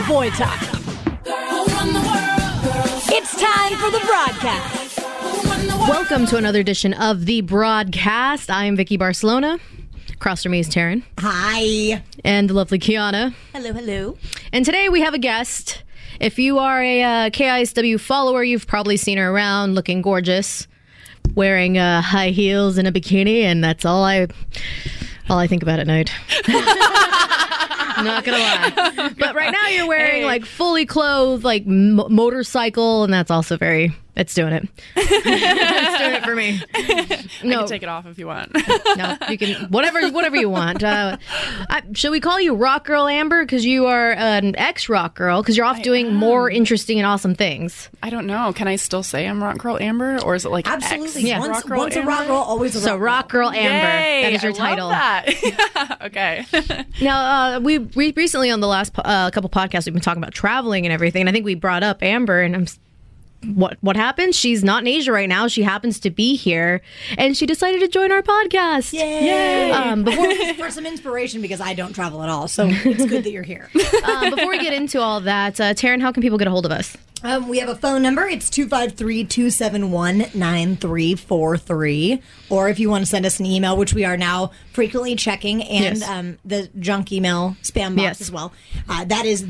boy time. It's time for the broadcast. Welcome to another edition of the broadcast. I am Vicky Barcelona. Across from me is Taryn. Hi. And the lovely Kiana. Hello, hello. And today we have a guest. If you are a KISW follower, you've probably seen her around looking gorgeous, wearing high heels and a bikini, and that's all I think about at night. I'm not gonna lie. But right now you're wearing like fully clothed, like motorcycle, and that's also it's doing it. It's doing it for me. No, I can take it off if you want. No, you can whatever you want. Should we call you Rock Girl Amber because you are an ex-rock girl because you're off doing more interesting and awesome things? I don't know. Can I still say I'm Rock Girl Amber, or is it like absolutely? Ex Once, Rock Girl once Amber? a rock girl, always a rock So Rock Girl Amber. Yay, that is your title. Love that. Okay. Now we recently on the last couple podcasts we've been talking about traveling and everything, and I think we brought up Amber, and what happened? She's not in Asia right now. She happens to be here, and she decided to join our podcast. Yay! Before for some inspiration, because I don't travel at all, so it's good that you're here. Before we get into all that, Taryn, how can people get a hold of us? We have a phone number. It's 253-271-9343. Or if you want to send us an email, which we are now frequently checking, and the junk email spam box as well. That is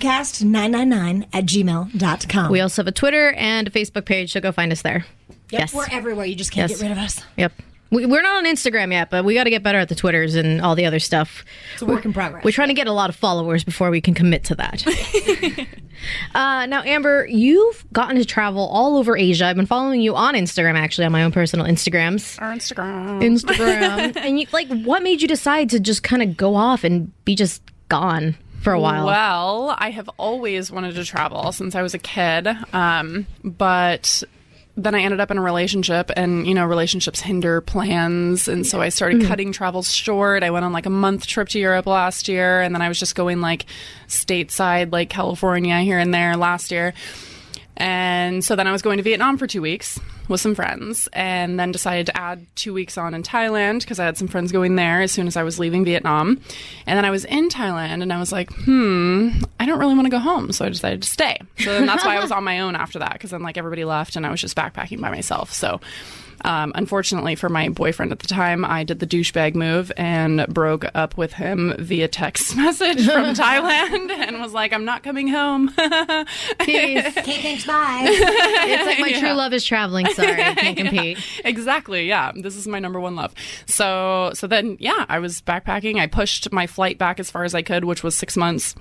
thebroadcast999@gmail.com. We also have a Twitter and a Facebook page, so go find us there. Yep, yes. We're everywhere. You just can't get rid of us. Yep. We're not on Instagram yet, but we got to get better at the Twitters and all the other stuff. It's a work in progress. We're trying to get a lot of followers before we can commit to that. Now, Amber, you've gotten to travel all over Asia. I've been following you on Instagram, actually, on my own personal Instagrams. Our Instagram. And what made you decide to just kind of go off and be just gone for a while? Well, I have always wanted to travel since I was a kid, but then I ended up in a relationship, and relationships hinder plans, and so I started cutting travels short. I went on like a month trip to Europe last year, and then I was just going like stateside, like California here and there last year. And so then I was going to Vietnam for 2 weeks with some friends, and then decided to add 2 weeks on in Thailand because I had some friends going there as soon as I was leaving Vietnam. And then I was in Thailand, and I was like, I don't really want to go home, so I decided to stay. So then that's why I was on my own after that, because then like everybody left, and I was just backpacking by myself. So unfortunately for my boyfriend at the time, I did the douchebag move and broke up with him via text message from Thailand and was like, I'm not coming home. Peace. Okay, thanks, bye. It's like my true love is traveling. Sorry, can't compete. Exactly, yeah. This is my number one love. So then, I was backpacking. I pushed my flight back as far as I could, which was 6 months.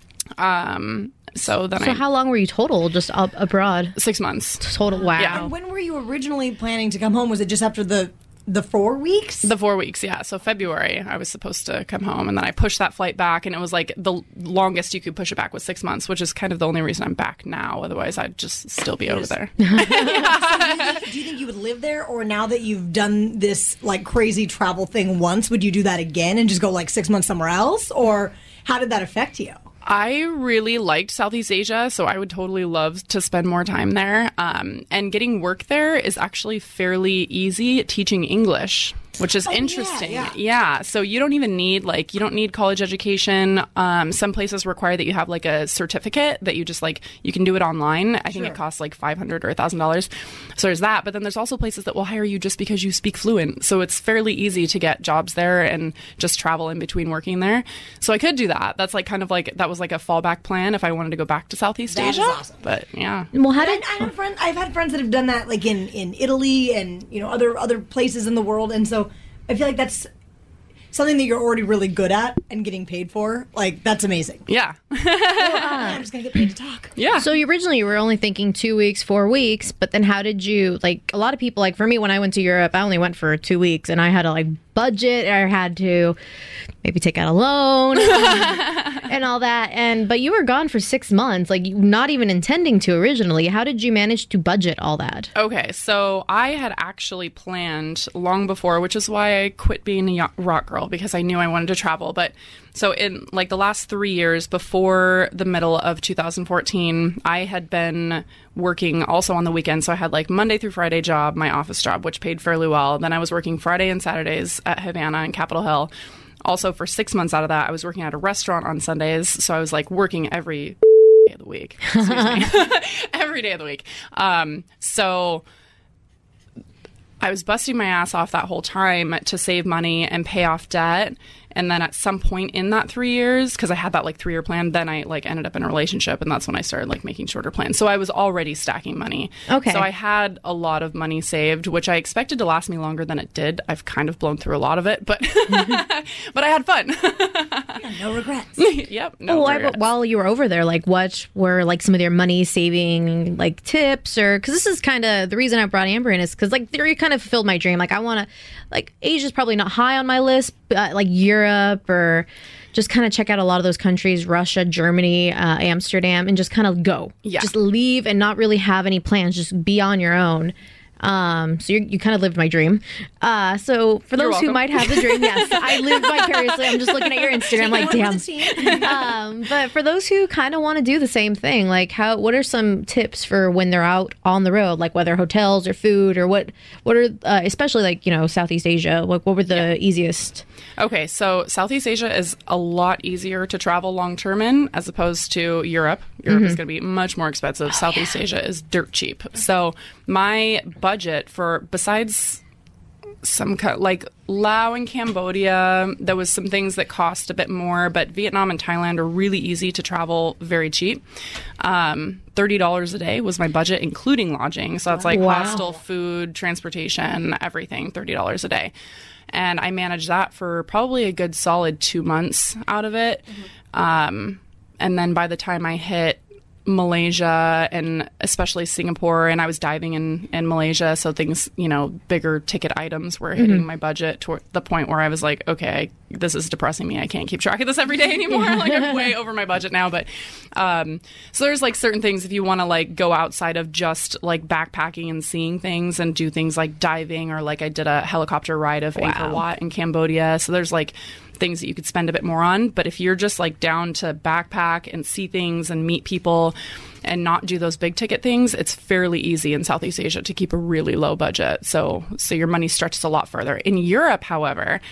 So how long were you total just abroad? 6 months. Total, wow. Yeah. And when were you originally planning to come home? Was it just after the 4 weeks? The 4 weeks, yeah. So February, I was supposed to come home, and then I pushed that flight back, and it was like the longest you could push it back was 6 months, which is kind of the only reason I'm back now. Otherwise, I'd just still be over there. So do you think you would live there, or now that you've done this like crazy travel thing once, would you do that again and just go like 6 months somewhere else, or how did that affect you? I really liked Southeast Asia, so I would totally love to spend more time there. And getting work there is actually fairly easy, teaching English, which is interesting. Yeah. So you don't even need you don't need college education. Some places require that you have like a certificate that you just you can do it online. I think it costs like $500 or $1,000. So there's that. But then there's also places that will hire you just because you speak fluent. So it's fairly easy to get jobs there and just travel in between working there. So I could do that. That's that was like a fallback plan if I wanted to go back to Southeast Asia. Awesome. But yeah. Well, I've had friends that have done that like in Italy and other places in the world, and so I feel like that's something that you're already really good at and getting paid for. Like, that's amazing. Yeah. I'm just gonna get paid to talk. Yeah. So originally you were only thinking 2 weeks, 4 weeks, but then how did you, a lot of people, for me, when I went to Europe, I only went for 2 weeks, and I had to budget, I had to maybe take out a loan and all that. But you were gone for 6 months, not even intending to originally. How did you manage to budget all that? Okay, so I had actually planned long before, which is why I quit being a rock girl, because I knew I wanted to travel. But so in the last 3 years before the middle of 2014, I had been working also on the weekends. So I had Monday through Friday job, my office job, which paid fairly well. Then I was working Friday and Saturdays at Havana and Capitol Hill. Also, for 6 months out of that, I was working at a restaurant on Sundays. So I was like working every day of the week. Excuse me. Every day of the week. So I was busting my ass off that whole time to save money and pay off debt. And then at some point in that 3 years, because I had that like 3-year plan, then I like ended up in a relationship, and that's when I started like making shorter plans. So I was already stacking money. Okay. So I had a lot of money saved, which I expected to last me longer than it did. I've kind of blown through a lot of it, but but I had fun. Yeah, no regrets. Yep. No regrets. While you were over there, like what were like some of your money saving like tips, or because this is kind of the reason I brought Amber in is because like you kind of fulfilled my dream. Like I want to, like Asia's probably not high on my list, but like Europe or just kind of check out a lot of those countries, Russia, Germany, Amsterdam, and just kind of go. Yeah. Just leave and not really have any plans. Just be on your own. So you kind of lived my dream. So for those who might have the dream, yes, I lived vicariously. I'm just looking at your Instagram like, damn. But for those who kind of want to do the same thing, like what are some tips for when they're out on the road, like whether hotels or food or what are, especially like, Southeast Asia, what were the easiest? Okay, so Southeast Asia is a lot easier to travel long-term in as opposed to Europe. Europe is going to be much more expensive. Southeast Asia is dirt cheap. So my budget for, besides some like Laos and Cambodia, there was some things that cost a bit more, but Vietnam and Thailand are really easy to travel, very cheap. $30 a day was my budget, including lodging. So that's like hostel, food, transportation, everything, $30 a day. And I managed that for probably a good solid 2 months out of it. And then by the time I hit Malaysia and especially Singapore, and I was diving in Malaysia, so things, bigger ticket items were hitting my budget to the point where I was like, okay, this is depressing me. I can't keep track of this every day anymore. Like I'm way over my budget now. But so there's like certain things if you want to like go outside of just like backpacking and seeing things and do things like diving, or like I did a helicopter ride of Angkor Wat in Cambodia. So there's like things that you could spend a bit more on. But if you're just like down to backpack and see things and meet people and not do those big ticket things, it's fairly easy in Southeast Asia to keep a really low budget. So your money stretches a lot further. In Europe, however,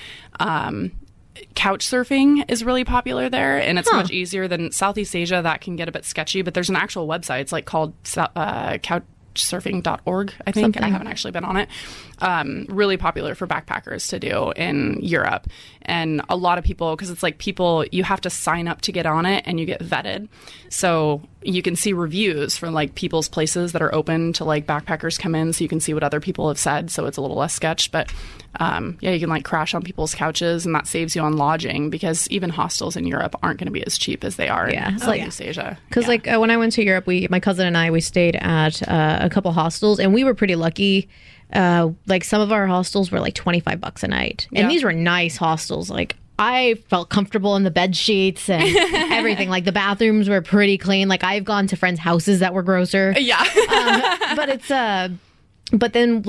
couch surfing is really popular there, and it's much easier than Southeast Asia. That can get a bit sketchy, but there's an actual website. It's like called couchsurfing.org, I think. Something. I haven't actually been on it. Really popular for backpackers to do in Europe. And a lot of people, because it's like you have to sign up to get on it and you get vetted. So you can see reviews from like people's places that are open to like backpackers come in, so you can see what other people have said. So it's a little less sketch, but you can like crash on people's couches, and that saves you on lodging, because even hostels in Europe aren't going to be as cheap as they are in Southeast Asia. Because like when I went to Europe, my cousin and I, we stayed at a couple hostels, and we were pretty lucky. Like some of our hostels were like $25 a night, and these were nice hostels. Like I felt comfortable in the bed sheets and everything. Like the bathrooms were pretty clean. Like I've gone to friends' houses that were grosser. Yeah. But it's but then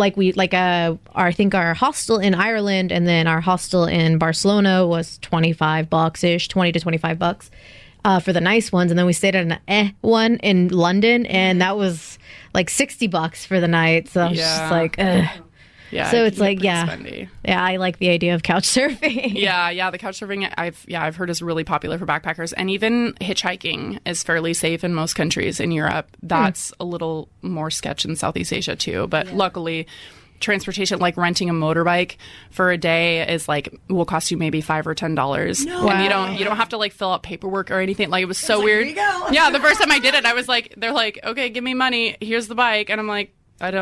I think our hostel in Ireland and then our hostel in Barcelona was $25-ish, $20 to $25 for the nice ones. And then we stayed at an one in London, and that was like $60 for the night. So I was just like, ugh. Yeah, so it's like, spendy. Yeah, I like the idea of couch surfing. Yeah, the couch surfing I've heard is really popular for backpackers, and even hitchhiking is fairly safe in most countries in Europe. That's a little more sketch in Southeast Asia too, but luckily transportation, like renting a motorbike for a day will cost you maybe $5 or $10. No. And you don't have to like fill out paperwork or anything. Like it was so weird. Here you go. Yeah, the first time I did it, I was like, they're like, okay, give me money. Here's the bike. And I'm like, what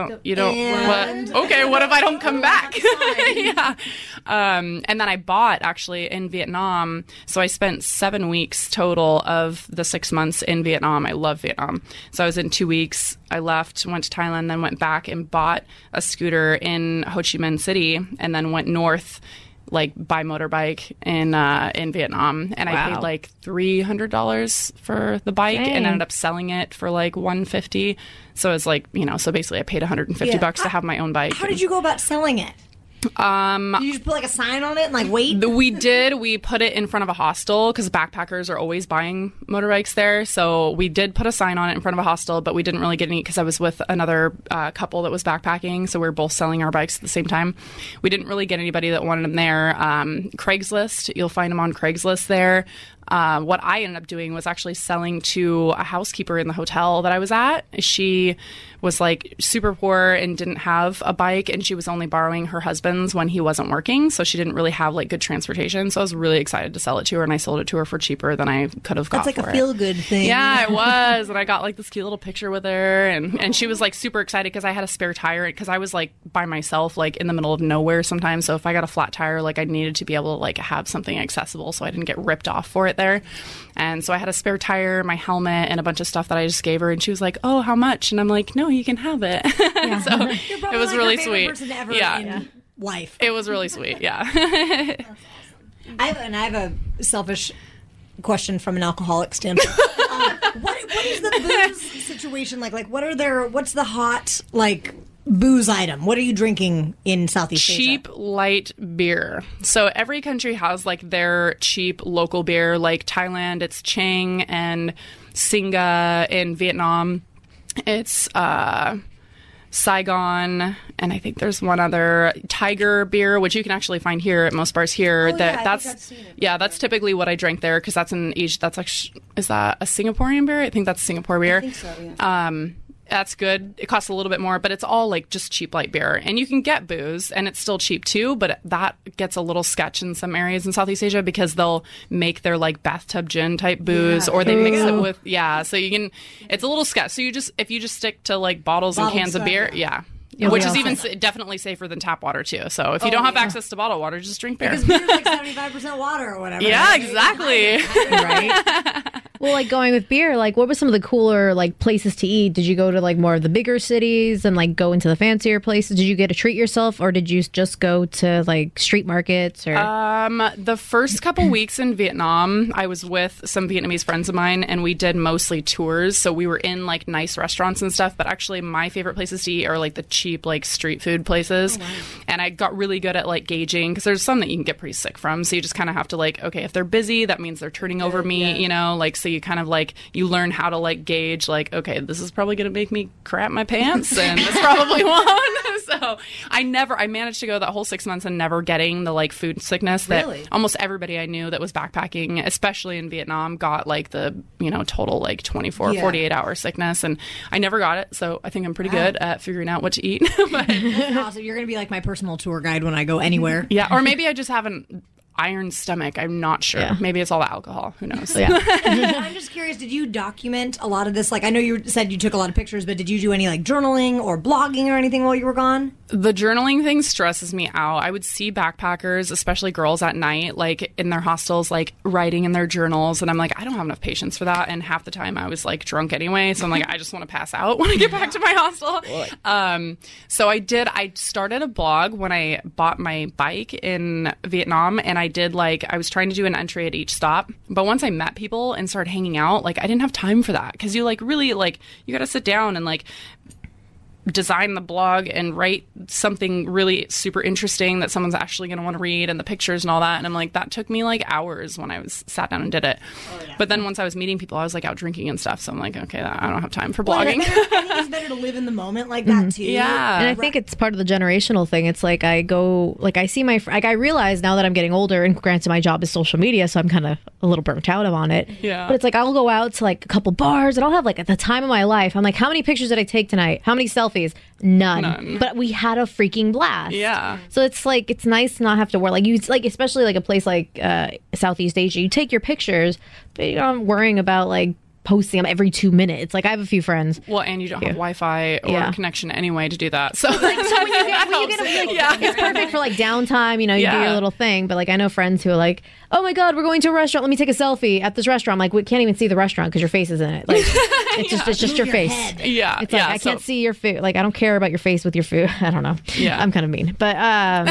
if I don't come back? Yeah. And then I bought actually in Vietnam. So I spent 7 weeks total of the 6 months in Vietnam. I love Vietnam. So I was in 2 weeks. I left, went to Thailand, then went back and bought a scooter in Ho Chi Minh City, and then went north, like by motorbike in Vietnam, and I paid like $300 for the bike. Dang. And ended up selling it for like $150. So it's like, so basically I paid $150 to have my own bike. How did you go about selling it? Did you just put like a sign on it and like wait? We did. We put it in front of a hostel because backpackers are always buying motorbikes there. So we did put a sign on it in front of a hostel, but we didn't really get any because I was with another couple that was backpacking. So we were both selling our bikes at the same time. We didn't really get anybody that wanted them there. Craigslist, you'll find them on Craigslist there. What I ended up doing was actually selling to a housekeeper in the hotel that I was at. She was like super poor and didn't have a bike, and she was only borrowing her husband's when he wasn't working, so she didn't really have like good transportation. So I was really excited to sell it to her, and I sold it to her for cheaper than I could have got. That's like for a feel good thing. Yeah, it was, and I got like this cute little picture with her, and she was like super excited because I had a spare tire because I was like by myself, like in the middle of nowhere sometimes. So if I got a flat tire, like I needed to be able to like have something accessible, so I didn't get ripped off for it there. And so I had a spare tire, my helmet, and a bunch of stuff that I just gave her, and she was like, "Oh, how much?" And I'm like, "No, you can have it." Yeah. So it was like really her favorite sweet. person ever Yeah. in life. It was really sweet. Yeah. I have a selfish question from an alcoholic standpoint. What is the booze situation like? Like, what's the hot like booze item? What are you drinking in Southeast Asia? Cheap, light beer. So every country has like their cheap local beer. Like Thailand, it's Chang, and Singa. In Vietnam, it's Saigon, and I think there's one other, Tiger beer, which you can actually find here at most bars here. Oh, yeah, I think I've seen it. Yeah, that's typically what I drank there because that's in Asia. That's like, is that a Singaporean beer? I think that's Singapore beer. I think so, yeah. That's good. It costs a little bit more, but it's all like just cheap light beer. And you can get booze, and it's still cheap too, but that gets a little sketch in some areas in Southeast Asia because they'll make their like bathtub gin type booze, or they mix it with, so you can, it's a little sketch. So if you just stick to like bottles and cans of beer, which is even definitely safer than tap water too. So if you don't have access to bottled water, just drink beer. Because beer's like 75% water or whatever. Yeah, exactly. Right. Well, like going with beer, like what were some of the cooler like places to eat? Did you go to like more of the bigger cities and like go into the fancier places? Did you get to treat yourself, or did you just go to like street markets? Or the first couple weeks in Vietnam, I was with some Vietnamese friends of mine, and we did mostly tours. So we were in like nice restaurants and stuff. But actually, my favorite places to eat are like the cheap like street food places. Oh, wow. And I got really good at like gauging, because there's some that you can get pretty sick from. So you just kind of have to like, okay, if they're busy, that means they're turning over me, you know, like, so you kind of like, you learn how to like gauge like, okay, this is probably going to make me crap my pants, and this probably won't. So I managed to go that whole 6 months and never getting the like food sickness that almost everybody I knew that was backpacking, especially in Vietnam, got like the, you know, total like 48 hour sickness. And I never got it. So I think I'm pretty good at figuring out what to eat. But awesome. You're going to be like my personal tour guide when I go anywhere. Yeah. Or maybe I just have an iron stomach. I'm not sure. Yeah. Maybe it's all the alcohol. Who knows? Yeah. I'm just curious, did you document a lot of this? Like, I know you said you took a lot of pictures, but did you do any like journaling or blogging or anything while you were gone? The journaling thing stresses me out. I would see backpackers, especially girls at night, like in their hostels, like writing in their journals. And I'm like, I don't have enough patience for that. And half the time I was like drunk anyway. So I'm like, I just want to pass out when I get back to my hostel. So I started a blog when I bought my bike in Vietnam, and I was trying to do an entry at each stop. But once I met people and started hanging out, like I didn't have time for that, because you like really like, you got to sit down and like design the blog and write something really super interesting that someone's actually going to want to read, and the pictures and all that. And I'm like, that took me like hours when I sat down and did it. But then once I was meeting people, I was like out drinking and stuff. So I'm like, okay, I don't have time for blogging. I think it's better to live in the moment like that too. Yeah. And I think it's part of the generational thing. It's like I see I realize now that I'm getting older, and granted my job is social media, so I'm kind of a little burnt out on it. Yeah. But it's like I'll go out to like a couple bars, and I'll have like at the time of my life, I'm like, how many pictures did I take tonight? How many selfies? None. But we had a freaking blast. Yeah. So it's like, it's nice to not have to worry. Like you, like especially like a place like Southeast Asia, you take your pictures, but you're not worrying about like posting them every 2 minutes. Like I have a few friends. Well, and you don't have Wi-Fi or connection anyway to do that. So, when you get it's perfect for like downtime. You know, you do your little thing. But like I know friends who are like, oh my God, we're going to a restaurant. Let me take a selfie at this restaurant. I'm like, we can't even see the restaurant because your face is in it. Like it's just your face. Head. Yeah. It's like I can't see your food. Like I don't care about your face with your food. I don't know. Yeah. I'm kind of mean. But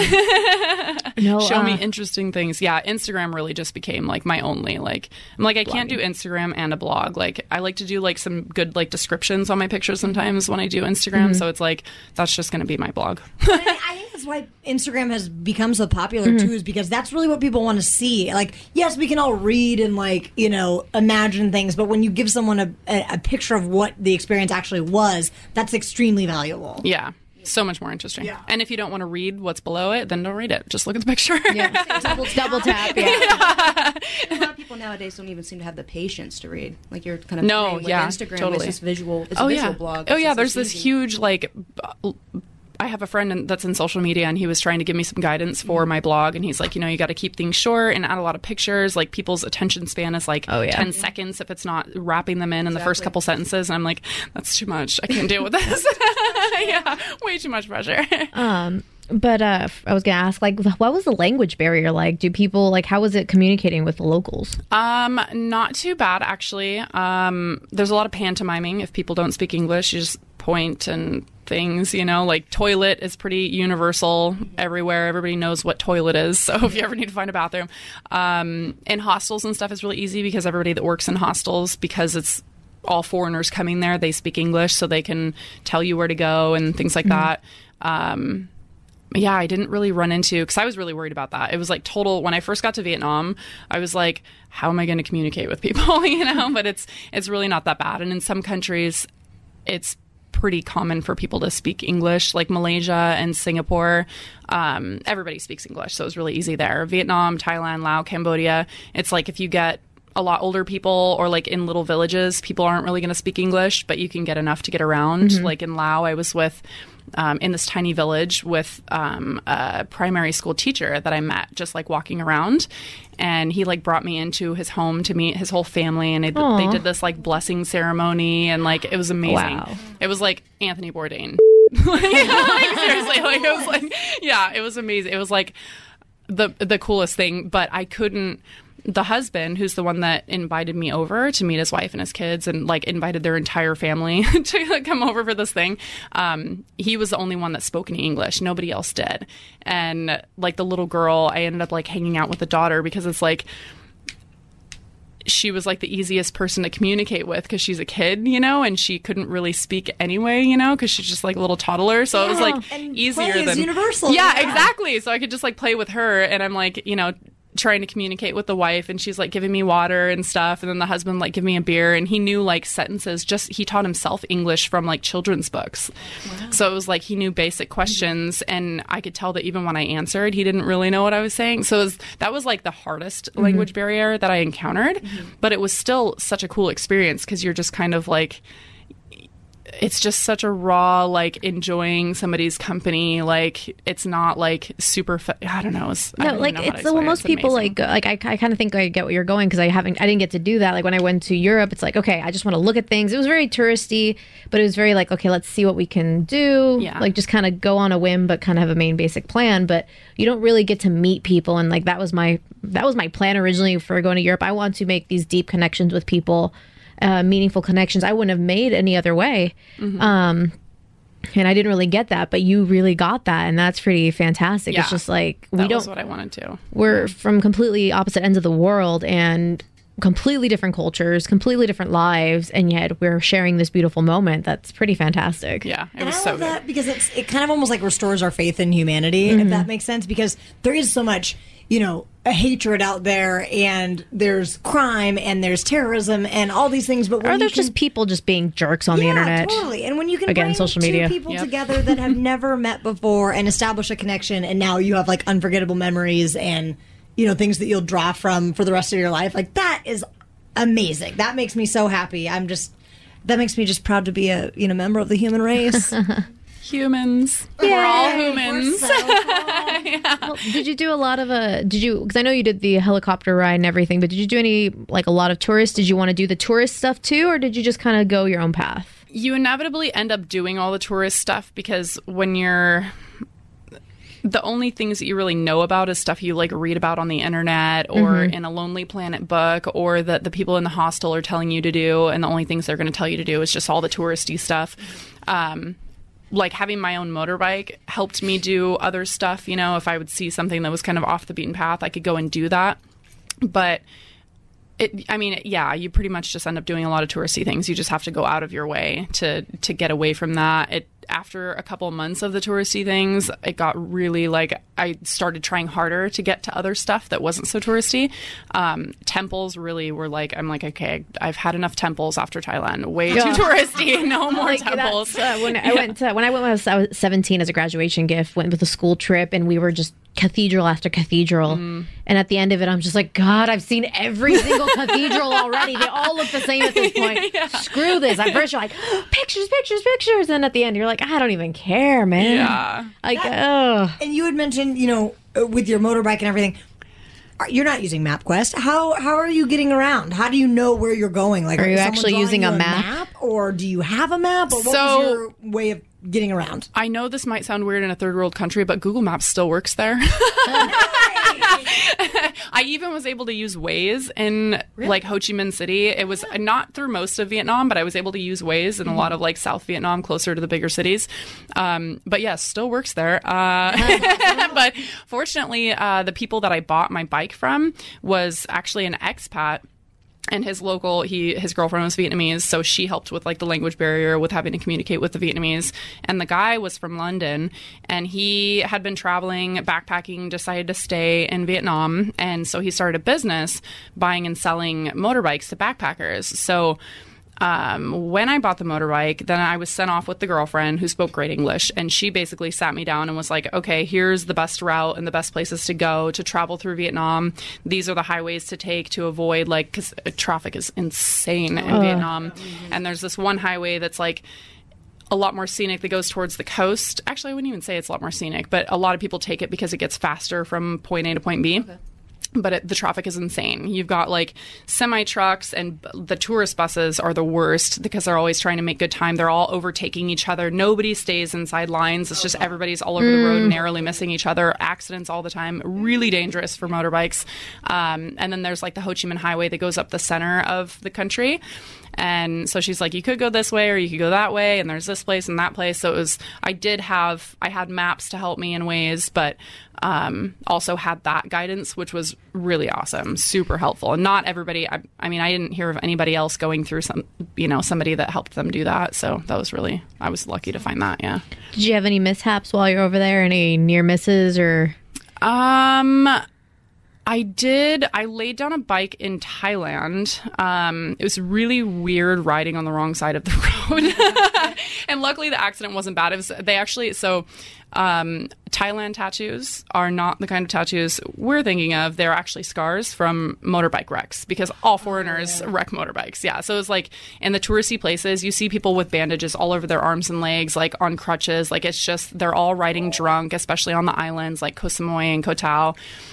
show me interesting things. Yeah, Instagram really just became like my only like, I'm like, I can't do Instagram and a blog. Like like, I like to do like some good like descriptions on my pictures sometimes when I do Instagram. So it's like, that's just going to be my blog. I think that's why Instagram has become so popular too, is because that's really what people want to see. Like, yes, we can all read and like, you know, imagine things, but when you give someone a picture of what the experience actually was, that's extremely valuable. Yeah. So much more interesting. Yeah. And if you don't want to read what's below it, then don't read it. Just look at the picture. Yeah. Double tap. Yeah. A lot of people nowadays don't even seem to have the patience to read. Like you're kind of No, saying with yeah, Instagram, totally. it's just visual. It's a visual blog. Oh It's yeah, just there's so this easy. huge like. I have a friend that's in social media, and he was trying to give me some guidance for my blog. And he's like, you know, you got to keep things short and add a lot of pictures. Like people's attention span is like 10 seconds if it's not wrapping them in the first couple sentences. And I'm like, that's too much. I can't deal with this. Yeah, way too much pressure. But I was gonna ask, like, what was the language barrier like? Do people like, how was it communicating with the locals? Not too bad actually. There's a lot of pantomiming. If people don't speak English, you just point and things, you know, like toilet is pretty universal everywhere. Everybody knows what toilet is. So if you ever need to find a bathroom, in hostels and stuff is really easy because everybody that works in hostels, because it's all foreigners coming there, they speak English, so they can tell you where to go and things like that. Yeah, I didn't really run into, because I was really worried about that. It was like total, when I first got to Vietnam, I was like, how am I going to communicate with people, you know? But it's really not that bad. And in some countries, it's pretty common for people to speak English, like Malaysia and Singapore. Everybody speaks English, so it was really easy there. Vietnam, Thailand, Laos, Cambodia, it's like if you get a lot older people or like in little villages, people aren't really going to speak English, but you can get enough to get around. Like in Laos, I was with in this tiny village with a primary school teacher that I met just like walking around, and he like brought me into his home to meet his whole family, and they did this like blessing ceremony, and like it was amazing. Wow. It was like Anthony Bourdain. Like, seriously, like it was like, yeah, it was amazing. It was like the coolest thing, but I couldn't. The husband, who's the one that invited me over to meet his wife and his kids and like invited their entire family to like, come over for this thing, he was the only one that spoke any English. Nobody else did. And like the little girl, I ended up like hanging out with the daughter because it's like she was like the easiest person to communicate with because she's a kid, you know, and she couldn't really speak anyway, you know, because she's just like a little toddler. So it was like easier play than is universal. Yeah, exactly. So I could just like play with her, and I'm like, you know, trying to communicate with the wife, and she's like giving me water and stuff, and then the husband like give me a beer, and he knew like sentences. Just he taught himself English from like children's books. Wow. So it was like he knew basic questions, and I could tell that even when I answered, he didn't really know what I was saying. So that was like the hardest language barrier that I encountered, but it was still such a cool experience because you're just kind of like, it's just such a raw, like enjoying somebody's company. Like it's not like super. I don't know. Most people like I kind of think I get what you're going because I didn't get to do that. Like when I went to Europe, it's like, okay, I just want to look at things. It was very touristy, but it was very like, okay, let's see what we can do. Yeah. Like just kind of go on a whim, but kind of have a main basic plan. But you don't really get to meet people, and like that was my plan originally for going to Europe. I want to make these deep connections with people. Meaningful connections I wouldn't have made any other way. And I didn't really get that, but you really got that, and that's pretty fantastic. Yeah, it's just like that was what I wanted to. We're from completely opposite ends of the world and completely different cultures, completely different lives, and yet we're sharing this beautiful moment. That's pretty fantastic. Yeah, it was so good. That because it kind of almost like restores our faith in humanity, if that makes sense, because there is so much, you know, a hatred out there, and there's crime, and there's terrorism, and all these things. But there's just people just being jerks on the internet. Totally. And when you can bring social media, two people together that have never met before and establish a connection, and now you have like unforgettable memories and, you know, things that you'll draw from for the rest of your life. Like that is amazing. That makes me so happy. That makes me just proud to be a member of the human race. Humans. Yay, we're all humans. We're so cool. Yeah. Well, did you do a lot of because I know you did the helicopter ride and everything, but did you do a lot of tourists? Did you want to do the tourist stuff too, or did you just kind of go your own path? You inevitably end up doing all the tourist stuff because when you're the only things that you really know about is stuff you like read about on the internet or in a Lonely Planet book, or that the people in the hostel are telling you to do, and the only things they're going to tell you to do is just all the touristy stuff. Like having my own motorbike helped me do other stuff. You know, if I would see something that was kind of off the beaten path, I could go and do that. But You pretty much just end up doing a lot of touristy things. You just have to go out of your way to get away from that. After a couple months of the touristy things, it got really like I started trying harder to get to other stuff that wasn't so touristy. Temples really were like, I'm like, okay, I've had enough temples after Thailand. Way too touristy. No more temples. When I went when I was 17 as a graduation gift, went with a school trip, and we were just cathedral after cathedral. And at the end of it, I'm just like, God, I've seen every single cathedral already. They all look the same at this point. Screw this. At first, you're like, pictures. And at the end, you're like, I don't even care, man. Yeah. Like, oh. And you had mentioned, with your motorbike and everything, you're not using MapQuest. How are you getting around? How do you know where you're going? Like, are you someone actually drawing using you a map? Or do you have a map? Or what was your way of getting around? I know this might sound weird in a third world country, but Google Maps still works there. I even was able to use Waze in like Ho Chi Minh City. It was not through most of Vietnam, but I was able to use Waze in a lot of like South Vietnam, closer to the bigger cities. But yes, still works there. But fortunately, the people that I bought my bike from was actually an expat. And his girlfriend was Vietnamese, so she helped with like the language barrier with having to communicate with the Vietnamese. And the guy was from London, and he had been traveling, backpacking, decided to stay in Vietnam, and so he started a business buying and selling motorbikes to backpackers. So when I bought the motorbike, then I was sent off with the girlfriend who spoke great English, and she basically sat me down and was like, okay, here's the best route and the best places to go to travel through Vietnam. These are the highways to take to avoid, like, because traffic is insane in Vietnam. And there's this one highway that's like a lot more scenic that goes towards the coast. Actually, I wouldn't even say it's a lot more scenic, but a lot of people take it because it gets faster from point A to point B. Okay. But the traffic is insane. You've got like semi trucks, and the tourist buses are the worst because they're always trying to make good time. They're all overtaking each other. Nobody stays inside lines. It's just everybody's all over the road, narrowly missing each other. Accidents all the time. Really dangerous for motorbikes. And then there's like the Ho Chi Minh Highway that goes up the center of the country. And so she's like, you could go this way or you could go that way, and there's this place and that place. So I had maps to help me in ways, but also had that guidance, which was really awesome, super helpful. And not everybody, I didn't hear of anybody else going through somebody that helped them do that. So that was I was lucky to find that. Yeah. Did you have any mishaps while you're over there? Any near misses or? I did. I laid down a bike in Thailand. It was really weird riding on the wrong side of the road. And luckily the accident wasn't bad. Thailand tattoos are not the kind of tattoos we're thinking of. They're actually scars from motorbike wrecks, because all foreigners wreck motorbikes. Yeah. So it's like in the touristy places, you see people with bandages all over their arms and legs, like on crutches. Like it's just, they're all riding drunk, especially on the islands like Koh Samui and Koh Tao.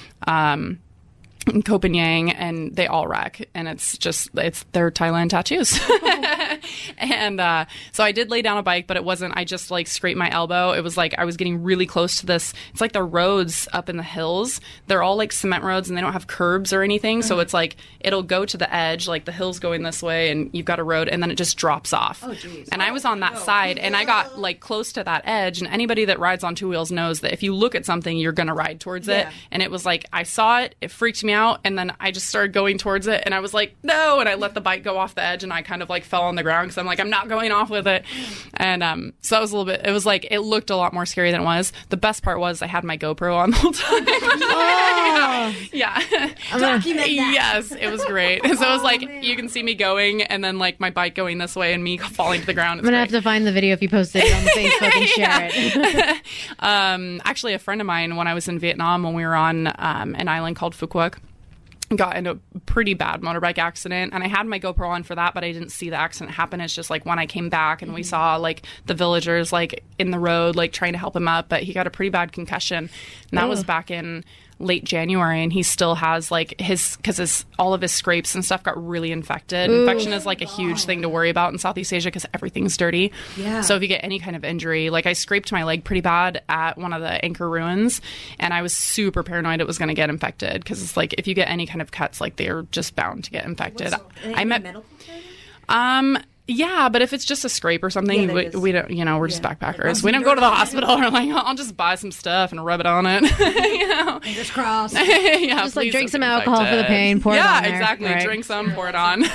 Koh Phangan, and they all wreck, and it's their Thailand tattoos. And so I did lay down a bike, but it wasn't, I just like scraped my elbow. It was like I was getting really close to this. It's like the roads up in the hills, they're all like cement roads and they don't have curbs or anything. So it's like it'll go to the edge, like the hill's going this way and you've got a road, and then it just drops off. Oh, geez. And I was on that side, and I got like close to that edge, and anybody that rides on two wheels knows that if you look at something, you're going to ride towards it. And it was like I saw it, it freaked me out, and then I just started going towards it, and I was like, no, and I let the bike go off the edge, and I kind of like fell on the ground because I'm like, I'm not going off with it. And so that was a little bit, it was like, it looked a lot more scary than it was. The best part was I had my GoPro on the whole time. Oh. Yeah. Document that. Yes, it was great. So it was like, you can see me going, and then like my bike going this way and me falling to the ground. I'm going to have to find the video if you posted it on the Facebook and share it. Actually, a friend of mine, when I was in Vietnam, when we were on an island called Phu Quoc, got in a pretty bad motorbike accident, and I had my GoPro on for that, but I didn't see the accident happen. It's just like when I came back and we saw like the villagers like in the road like trying to help him up, but he got a pretty bad concussion, and that was back in late January, and he still has like all of his scrapes and stuff got really infected. Ooh. Infection is like a huge thing to worry about in Southeast Asia because everything's dirty. Yeah. So if you get any kind of injury, like I scraped my leg pretty bad at one of the Angkor ruins, and I was super paranoid it was going to get infected because it's like if you get any kind of cuts, like they're just bound to get infected. I met medical care? Yeah, but if it's just a scrape or something, Yeah, that is- we don't, we're just backpackers. Yeah. We don't go to the hospital. We're like, I'll just buy some stuff and rub it on it. Fingers crossed. Yeah, Just like please drink don't some get alcohol for the infected. pain, pour it yeah, on there. exactly. Right. Drink some, pour it on.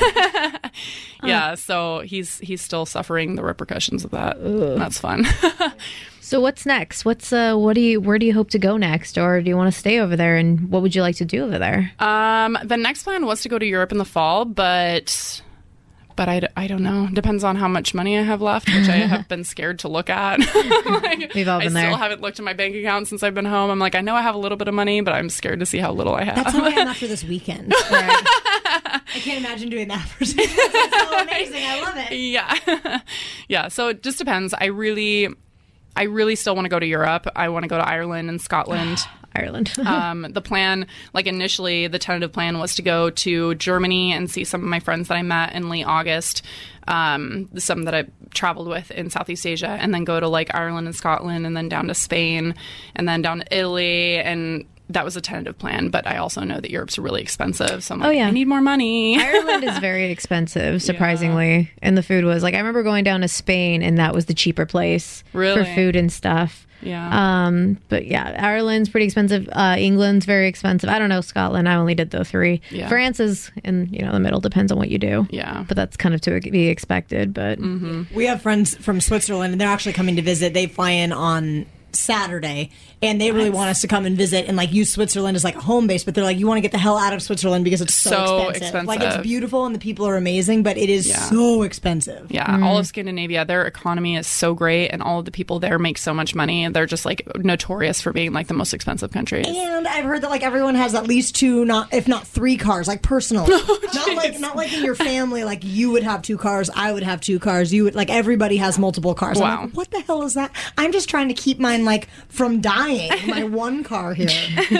Yeah, so he's still suffering the repercussions of that. That's fun. So what's next? Where do you hope to go next, or do you want to stay over there? And what would you like to do over there? The next plan was to go to Europe in the fall, but I don't know. Depends on how much money I have left, which I have been scared to look at. We've all I been still there. haven't looked at my bank account since I've been home. I'm like, I know I have a little bit of money, but I'm scared to see how little I have. That's how I am after this weekend. I can't imagine doing that for 6 months. It's so amazing. I love it. Yeah. Yeah. So it just depends. I really still want to go to Europe. I want to go to Ireland and Scotland. Ireland. The plan, like initially, the tentative plan was to go to Germany and see some of my friends that I met in late August, some that I traveled with in Southeast Asia, and then go to like Ireland and Scotland, and then down to Spain, and then down to Italy, and that was a tentative plan. But I also know that Europe's really expensive, so I'm like, yeah. I need more money. Ireland is very expensive, surprisingly. And the food was like, I remember going down to Spain, and that was the cheaper place for Really? food and stuff. Yeah. But yeah, Ireland's pretty expensive. England's very expensive. I don't know Scotland. I only did the 3. Yeah. France is in the middle. Depends on what you do. Yeah. But that's kind of to be expected. But We have friends from Switzerland, and they're actually coming to visit. They fly in on Saturday, and they really want us to come and visit and like use Switzerland as like a home base, but they're like, you want to get the hell out of Switzerland because it's so expensive. Like, it's beautiful and the people are amazing, but it is so expensive. Yeah, all of Scandinavia, their economy is so great, and all of the people there make so much money. They're just like notorious for being like the most expensive countries. And I've heard that like everyone has at least 2, if not 3 cars, like personal. Not like in your family, like you would have 2 cars, I would have 2 cars, you would, like everybody has multiple cars. Wow. I'm like, what the hell is that? I'm just trying to keep mine like from dying. My one car here.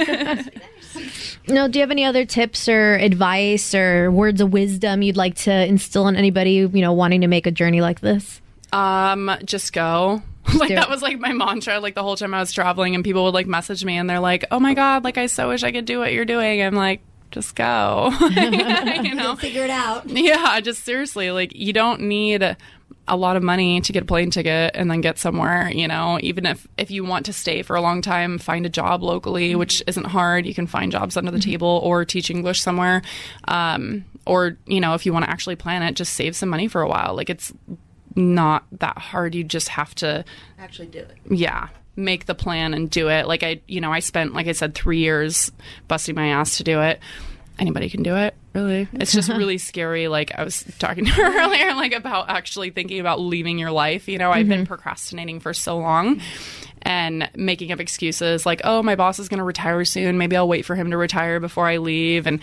no, do you have any other tips or advice or words of wisdom you'd like to instill in anybody wanting to make a journey like this? Just go. Like do that it. was like my mantra, like the whole time I was traveling, and people would like message me and they're like, oh my God, like I so wish I could do what you're doing. I'm like, just go. You'll figure it out. Yeah, just seriously, like you don't need a lot of money to get a plane ticket and then get somewhere, even if you want to stay for a long time, find a job locally, which isn't hard. You can find jobs under the table or teach English somewhere. Or, if you want to actually plan it, just save some money for a while. Like it's not that hard. You just have to Actually do it. yeah, make the plan and do it. Like I spent, like I said, 3 years busting my ass to do it. Anybody can do it, really. It's just really scary. Like I was talking to her earlier, like about actually thinking about leaving your life. I've been procrastinating for so long and making up excuses like, oh, my boss is going to retire soon. Maybe I'll wait for him to retire before I leave. And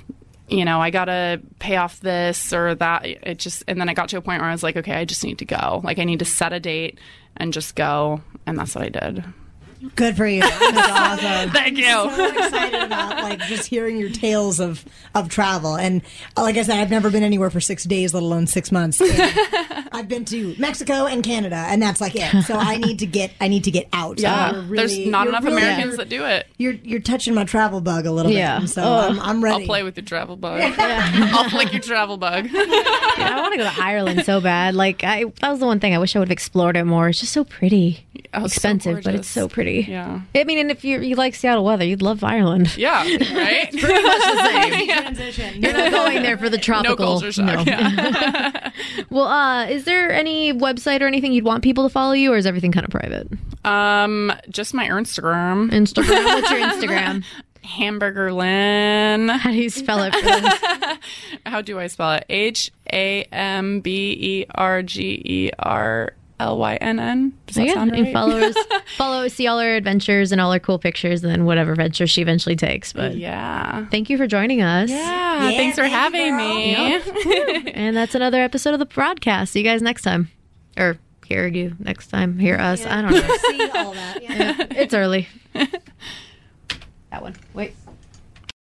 I got to pay off this or that. And then I got to a point where I was like, okay, I just need to go. Like I need to set a date and just go. And that's what I did. Good for you. That's awesome. Thank you. So excited about like just hearing your tales of travel. And like I said, I've never been anywhere for 6 days, let alone 6 months. And I've been to Mexico and Canada, and that's like it. So I need to get out. Yeah, You're really- there's not you're enough really- Americans that do it. You're touching my travel bug a little bit. Yeah. And so Oh. I'm ready. I'll play with your travel bug. I'll flick your travel bug. I want to go to Ireland so bad. Like that was the one thing I wish I would have explored it more. It's just so pretty. Oh, it's so Expensive, but it's gorgeous. so pretty. Yeah. I mean, and if you like Seattle weather, you'd love Ireland. Yeah, right? Transition. You're not going there for the No tropical. culture shock. Yeah. Well, is there any website or anything you'd want people to follow you, or is everything kind of private? Just my Instagram. Instagram. What's your Instagram? Hamburger Lynn. How do you spell it? For them? How do I spell it? HAMBERGERLYNN. Does that sound right? And follow, see all her adventures and all her cool pictures, and then whatever venture she eventually takes. But Yeah. thank you for joining us. Yeah. Thanks for thank you, having girl. me. And that's another episode of the broadcast. See you guys next time. Or hear you next time. Hear us. I don't know. See all that. It's early. That one. Wait.